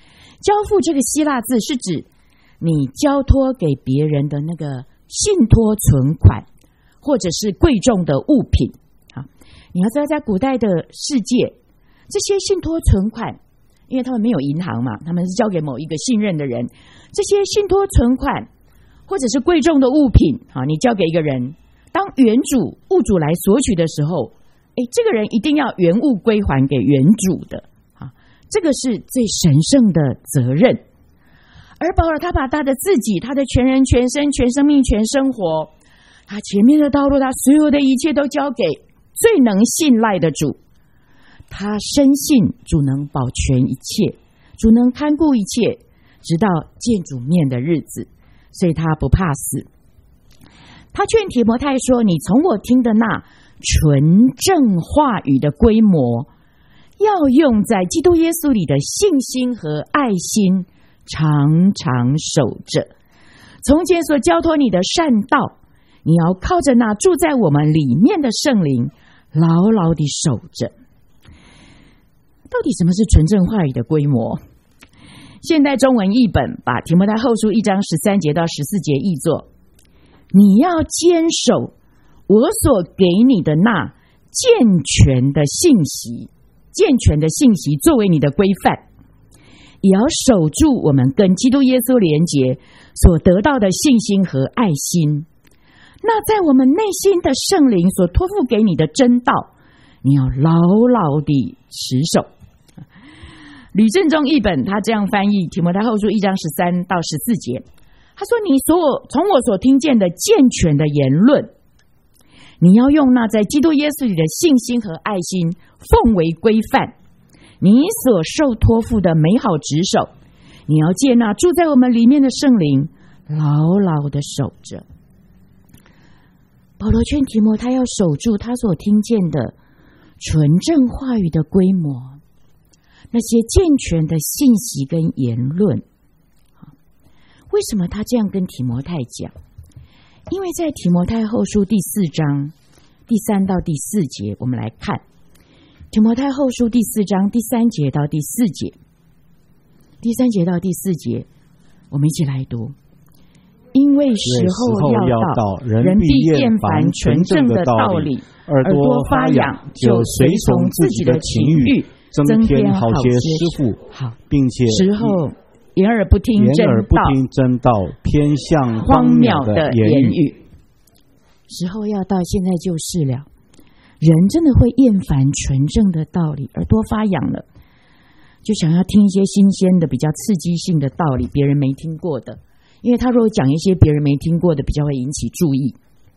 Speaker 1: 交付这个希腊字是指你交托给别人的那个信托存款，或者是贵重的物品。好，你要知道，在古代的世界，这些信托存款，因为他们没有银行嘛，他们是交给某一个信任的人。这些信托存款或者是贵重的物品，你交给一个人，当原主物主来索取的时候，这个人一定要原物归还给原主的。这个是最神圣的责任。而保罗他把他的自己，他的全人全身全生命全生活，他前面的道路，他所有的一切都交给最能信赖的主。他深信主能保全一切，主能看顾一切，直到见主面的日子，所以他不怕死。他劝提摩太说，你从我听的那纯正话语的规模，要用在基督耶稣里的信心和爱心，常常守着。从前所交托你的善道，你要靠着那住在我们里面的圣灵，牢牢地守着。到底什么是纯正话语的规模？现代中文译本把提摩太后书1章13节到14节译作，你要坚守我所给你的那健全的信息，健全的信息作为你的规范，也要守住我们跟基督耶稣连结所得到的信心和爱心。那在我们内心的圣灵所托付给你的真道，你要牢牢地持守。吕正中译本他这样翻译提摩太后书1章13到14节，他说，你从我所听见的健全的言论，你要用那在基督耶稣里的信心和爱心奉为规范，你所受托付的美好职守，你要接纳住在我们里面的圣灵，牢牢的守着。保罗劝提摩太要守住他所听见的纯正话语的规模，那些健全的信息跟言论。为什么他这样跟提摩太讲？因为在提摩太后书第4章第3到第4节，我们来看提摩太后书第4章第3节到第4节，第3节到第4节，我们一起来读。因为时候要到，人必厌烦纯正的道理，耳朵发痒，就随从自己的情欲，增添好些师傅，
Speaker 2: 并且
Speaker 1: 时候掩耳不听
Speaker 2: 真道，偏向
Speaker 1: 荒谬的言语。时候要到，现在就是了。人真的会厌烦纯正的道理，耳朵发痒了，就想要听一些新鲜的、比较刺激性的道理，别人没听过的。因为他如果讲一些别人没听过的，比较会引起注意。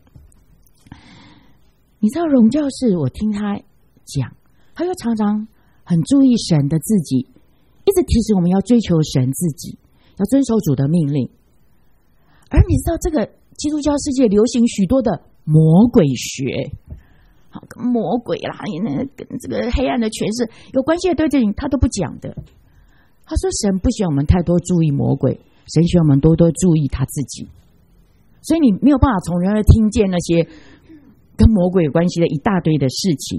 Speaker 1: 你知道荣教士，我听他讲，他又常常很注意神的自己，一直提醒我们要追求神自己，要遵守主的命令。而你知道这个基督教世界流行许多的魔鬼学，跟魔鬼啦，跟这个黑暗的权势有关系的对这他都不讲的。他说神不希望我们太多注意魔鬼，神希望我们多多注意他自己。所以你没有办法从人而听见那些跟魔鬼有关系的一大堆的事情。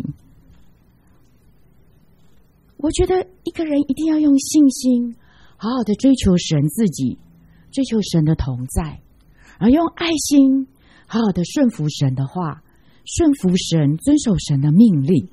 Speaker 1: 我觉得一个人一定要用信心好好的追求神自己，追求神的同在，而用爱心好好的顺服神的话，顺服神，遵守神的命令。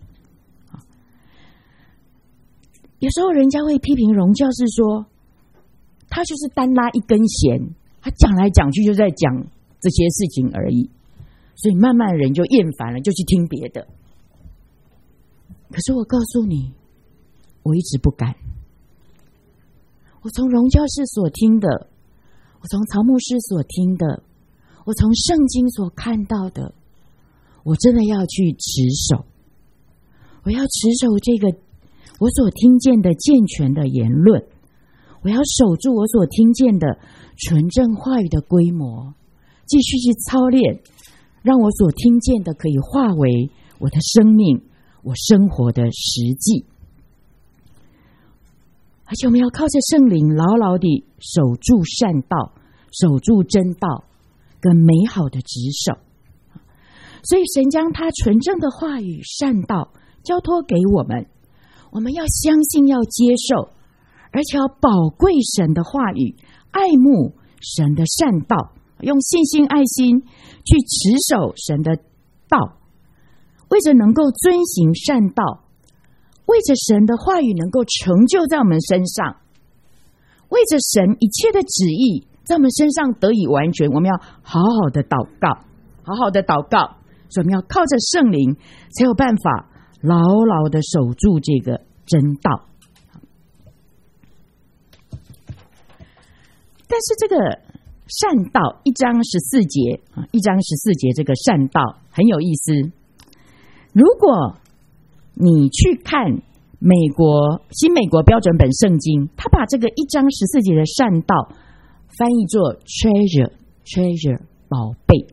Speaker 1: 有时候人家会批评荣教士说，他就是单拉一根弦，他讲来讲去就在讲这些事情而已，所以慢慢人就厌烦了，就去听别的。可是我告诉你，我一直不敢。我从荣教士所听的，我从曹牧师所听的，我从圣经所看到的，我真的要去持守。我要持守这个我所听见的健全的言论，我要守住我所听见的纯正话语的规模，继续去操练，让我所听见的可以化为我的生命，我生活的实际。而且我们要靠着圣灵牢牢地守住善道，守住真道跟美好的职守。所以神将他纯正的话语善道交托给我们，我们要相信，要接受， 而且要宝贵神的话语，爱慕神的善道，用信心爱心去持守神的道，为着能够遵行善道，为着神的话语能够成就在我们身上，为着神一切的旨意在我们身上得以完全，我们要好好的祷告，好好的祷告，所以我们要靠着圣灵才有办法牢牢的守住这个真道。但是这个善道1章14节1章14节这个善道很有意思。如果你去看新美国标准本圣经，他把这个1章14节的善道翻译作 treasure 宝贝。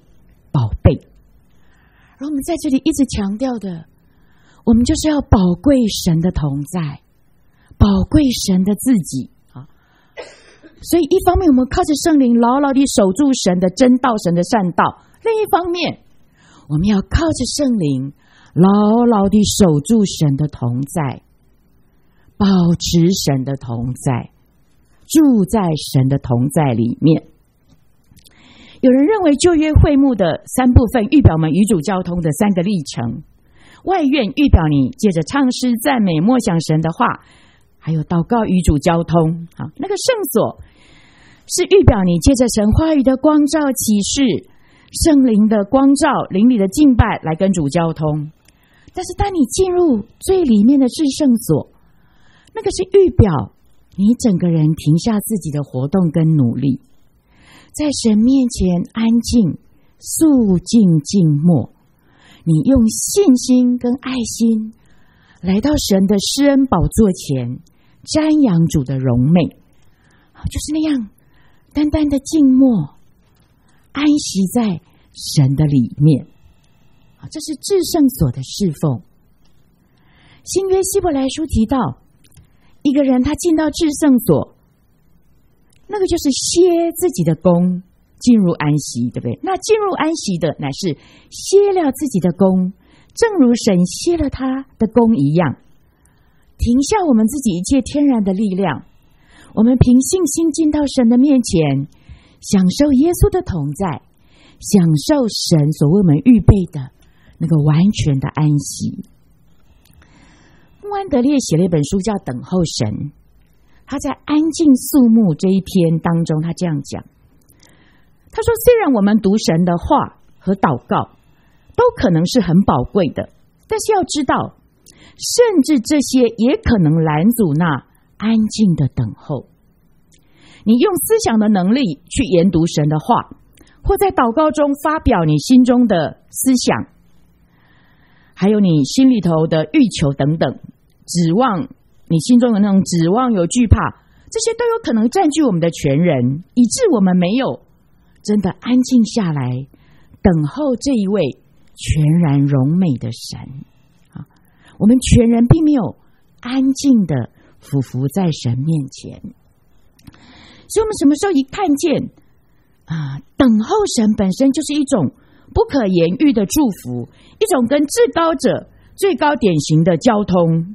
Speaker 1: 而我们在这里一直强调的，我们就是要宝贵神的同在，宝贵神的自己。所以一方面我们靠着圣灵牢牢地守住神的真道，神的善道，另一方面我们要靠着圣灵牢牢地守住神的同在，保持神的同在，住在神的同在里面。有人认为旧约会幕的3部分预表我们与主交通的3个历程，外院预表你借着唱诗赞美默想神的话，还有祷告与主交通。那个圣所是预表你借着神话语的光照启示，圣灵的光照，灵里的敬拜来跟主交通。但是当你进入最里面的至圣所，那个是预表你整个人停下自己的活动跟努力，在神面前安静肃静静默，你用信心跟爱心来到神的施恩宝座前，瞻仰主的荣美，就是那样单单的静默，安息在神的里面。这是至圣所的侍奉。新约希伯来书提到，一个人他进到至圣所，那个就是歇自己的功，进入安息，对不对？那进入安息的乃是歇了自己的功，正如神歇了他的功一样，停下我们自己一切天然的力量，我们凭信心进到神的面前，享受耶稣的同在，享受神所为我们预备的那个完全的安息。穆安德烈写了一本书叫《等候神》，他在安静肃穆这一篇当中，他这样讲，他说虽然我们读神的话和祷告都可能是很宝贵的，但是要知道，甚至这些也可能拦阻那安静的等候。你用思想的能力去研读神的话，或在祷告中发表你心中的思想，还有你心里头的欲求等等，指望你心中的那种指望有惧怕，这些都有可能占据我们的全人，以致我们没有真的安静下来等候这一位全然荣美的神。我们全人并没有安静的俯伏在神面前。所以我们什么时候一看见等候神本身就是一种不可言喻的祝福，一种跟至高者最高典型的交通，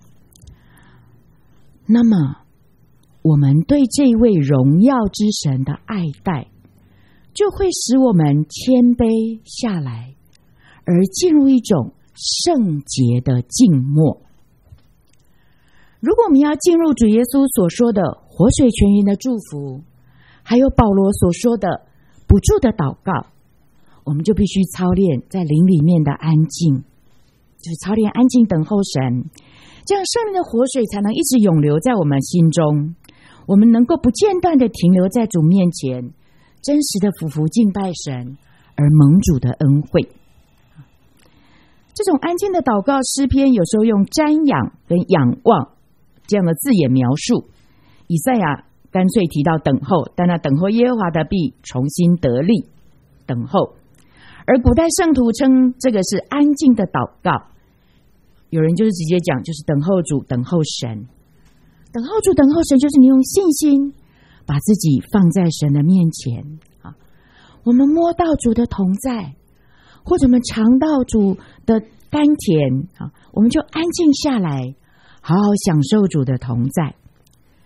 Speaker 1: 那么我们对这位荣耀之神的爱戴，就会使我们谦卑下来，而进入一种圣洁的静默。如果我们要进入主耶稣所说的活水泉源的祝福，还有保罗所说的不住的祷告，我们就必须操练在灵里面的安静，就是操练安静等候神，这样圣灵的活水才能一直永留在我们心中，我们能够不间断的停留在主面前，真实的俯伏敬拜神，而蒙主的恩惠。这种安静的祷告诗篇有时候用瞻仰跟仰望这样的字眼描述，以赛亚干脆提到等候，但那等候耶和华的必重新得力，等候。而古代圣徒称这个是安静的祷告，有人就是直接讲就是等候主，等候神。等候主等候神就是你用信心把自己放在神的面前，我们摸到主的同在，或者我们尝到主的甘甜，我们就安静下来，好好享受主的同在。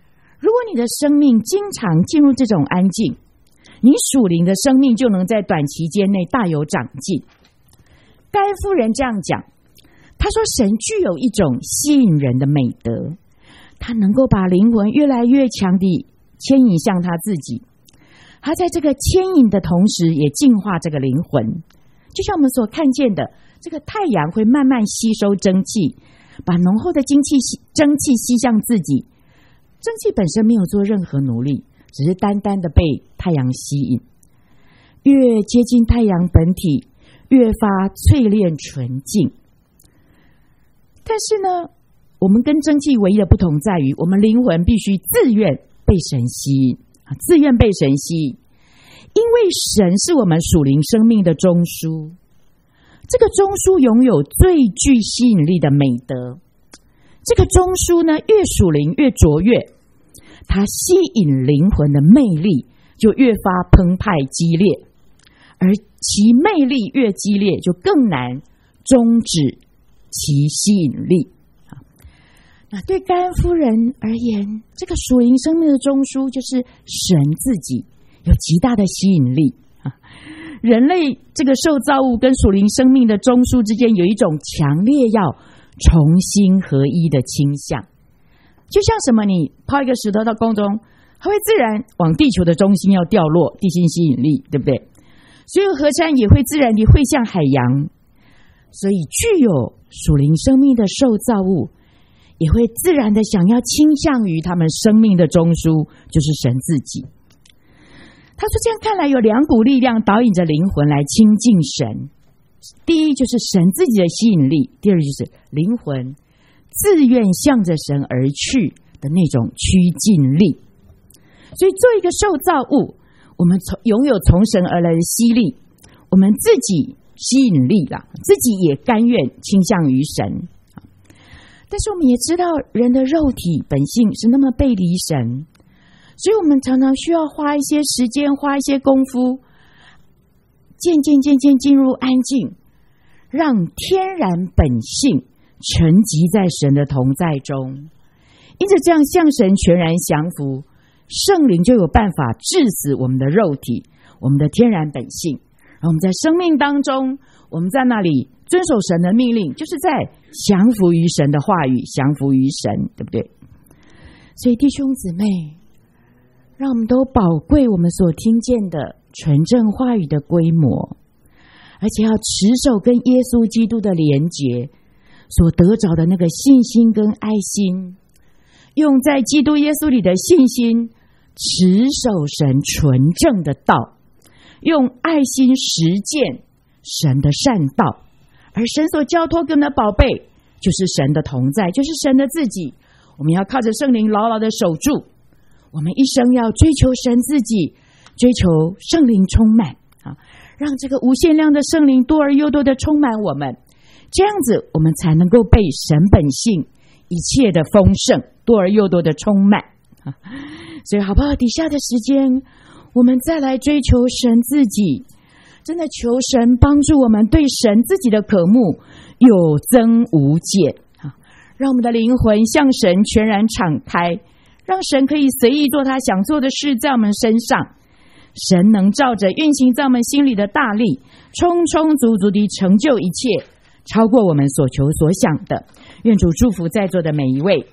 Speaker 1: 如果你的生命经常进入这种安静，你属灵的生命就能在短期间内大有长进。该夫人这样讲，她说神具有一种吸引人的美德，他能够把灵魂越来越强地牵引向他自己，他在这个牵引的同时也净化这个灵魂。就像我们所看见的，这个太阳会慢慢吸收蒸汽，把浓厚的蒸汽吸向自己，蒸汽本身没有做任何努力，只是单单的被太阳吸引，越接近太阳本体，越发淬炼纯净。但是呢，我们跟蒸汽唯一的不同在于，我们灵魂必须自愿被神吸引，自愿被神吸引，因为神是我们属灵生命的中枢。这个中枢拥有最具吸引力的美德。这个中枢呢，越属灵越卓越，它吸引灵魂的魅力就越发澎湃激烈，而其魅力越激烈，就更难终止其吸引力。那对该恩夫人而言，这个属灵生命的中枢就是神自己，有极大的吸引力。人类这个受造物跟属灵生命的中枢之间有一种强烈要重新合一的倾向，就像什么，你抛一个石头到空中，它会自然往地球的中心要掉落，地心吸引力，对不对？所有河山也会自然地汇向海洋，所以具有属灵生命的受造物也会自然的想要倾向于他们生命的中枢，就是神自己。他说这样看来有两股力量导引着灵魂来亲近神，第一就是神自己的吸引力，第二就是灵魂自愿向着神而去的那种趋近力。所以做一个受造物，我们拥有从神而来的吸力，我们自己吸引力啦，自己也甘愿倾向于神。但是我们也知道人的肉体本性是那么背离神，所以我们常常需要花一些时间，花一些功夫，渐渐进入安静，让天然本性沉积在神的同在中。因此这样向神全然降服，圣灵就有办法治死我们的肉体，我们的天然本性。然后我们在生命当中，我们在那里遵守神的命令，就是在降服于神的话语，降服于神，对不对？所以弟兄姊妹，让我们都宝贵我们所听见的纯正话语的规模，而且要持守跟耶稣基督的连结，所得着的那个信心跟爱心，用在基督耶稣里的信心，持守神纯正的道，用爱心实践神的善道。而神所交托给我们的宝贝，就是神的同在，就是神的自己。我们要靠着圣灵牢牢的守住，我们一生要追求神自己，追求圣灵充满，让这个无限量的圣灵多而又多的充满我们，这样子我们才能够被神本性一切的丰盛多而又多的充满。所以好不好，底下的时间我们再来追求神自己，真的求神帮助我们对神自己的渴慕有增无减，让我们的灵魂向神全然敞开，让神可以随意做他想做的事在我们身上。神能照着运行在我们心里的大力，充充足足地成就一切，超过我们所求所想的。愿主祝福在座的每一位。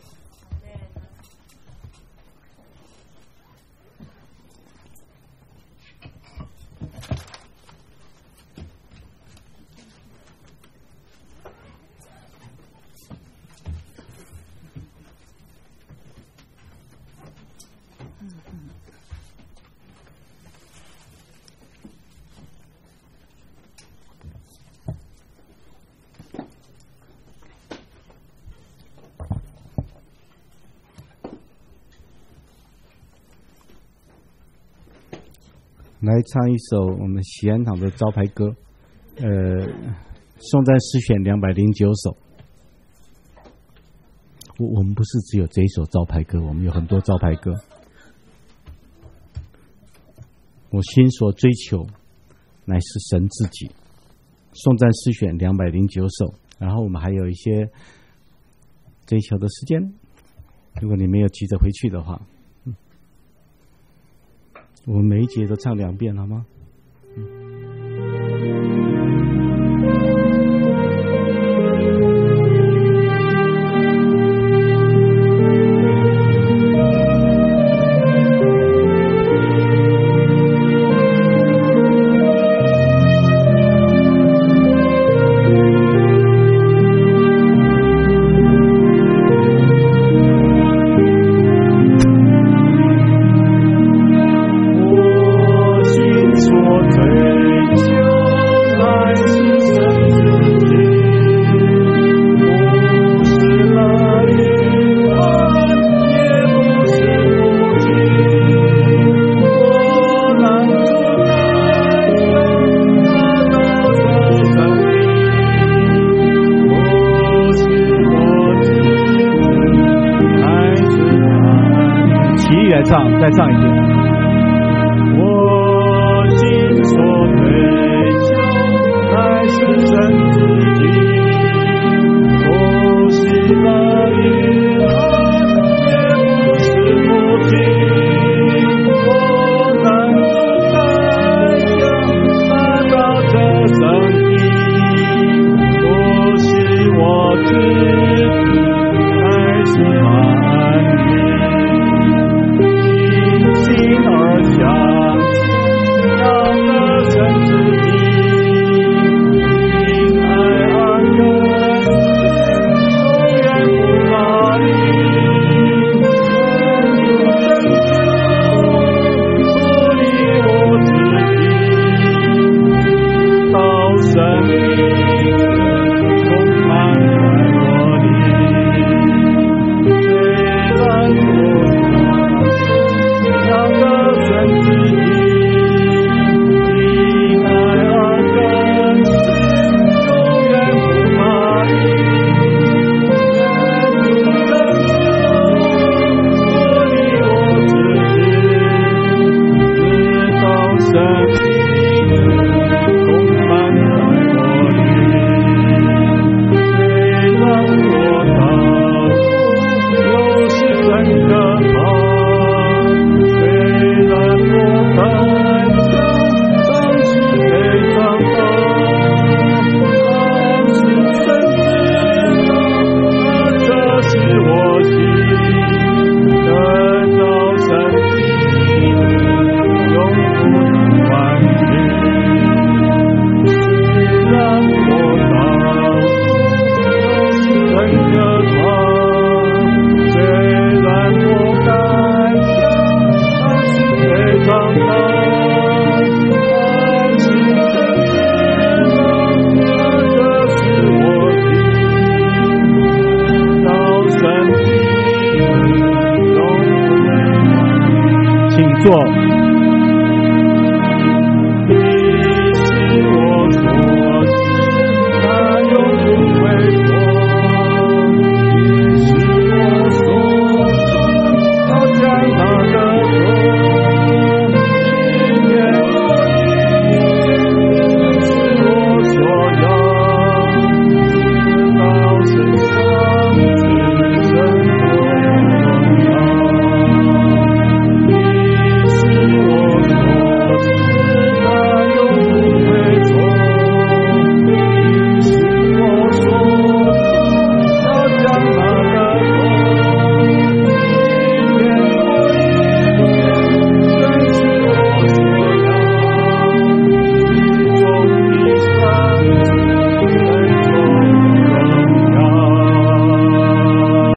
Speaker 2: 来唱一首我们喜安堂的招牌歌，颂赞诗选209首。我们不是只有这一首招牌歌，我们有很多招牌歌。我心所追求乃是神自己，颂赞诗选209首。然后我们还有一些追求的时间，如果你没有急着回去的话， 我们每一节都唱2遍好吗？再唱一遍。我心所追求，乃是真